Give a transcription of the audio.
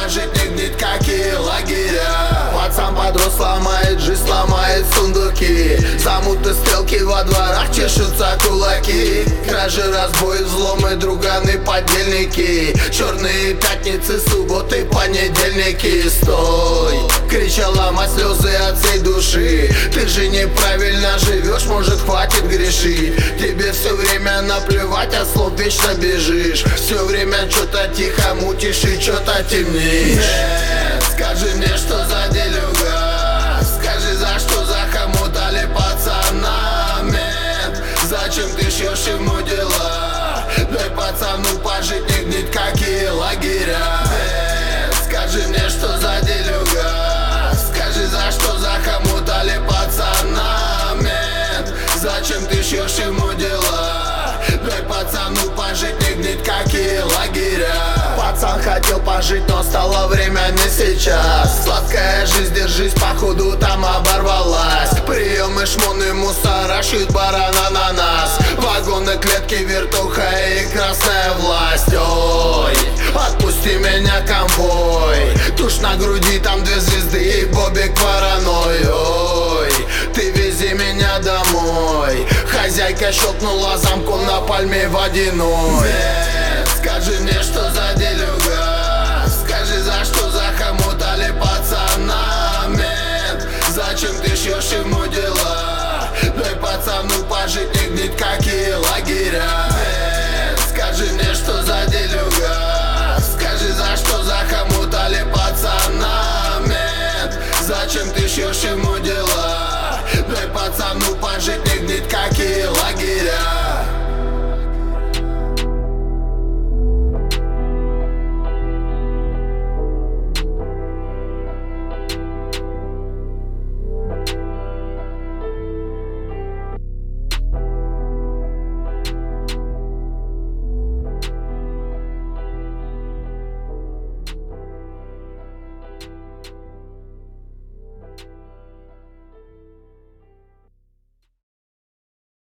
пожить не гнить, какие лагеря. Пацан подрос, ломает жизнь, сломает сундуки. Замуты, стрелки, во дворах чешутся кулаки. Кражи, разбои, взломы, друганы, подельники. Черные пятницы, субботы, понедельники. Стой! Кричала мать, слезы от всей души. Ты же неправильно живешь, может хватит грешить. Тебе все время наплевать, от слов вечно бежишь. Все время что-то тихо мутишь и что-то темнишь. Нет, скажи мне, что за делюга. Скажи, за что захомутали пацана. Нет, зачем ты шьешь ему дела? Дай пацану пожить, не гнить, какие лагеря. Нет, скажи мне, что за делюга. Скажи, за что захомутали пацана. Нет, зачем ты шьешь ему дела? Дай пацану пожить, не гнить, какие лагеря. Пацан хотел пожить, но стало время не сейчас. Сладкая жизнь, держись, походу там оборвалась. Приемы, шмоны, мусора, шьют барана на нас. Вагоны, клетки, вертуха и красная власть. Ой, отпусти меня, конвой. Тушь на груди, там 2 звезды и бобик вороной. Ой, ты вези меня домой. Хозяйка щелкнула замком на пальме водяной. Нет, скажи мне, что за делюга. Скажи, за что захомутали пацана. Нет, зачем ты шьешь ему дела? Дай пацану пожить, не гнить, какие лагеря.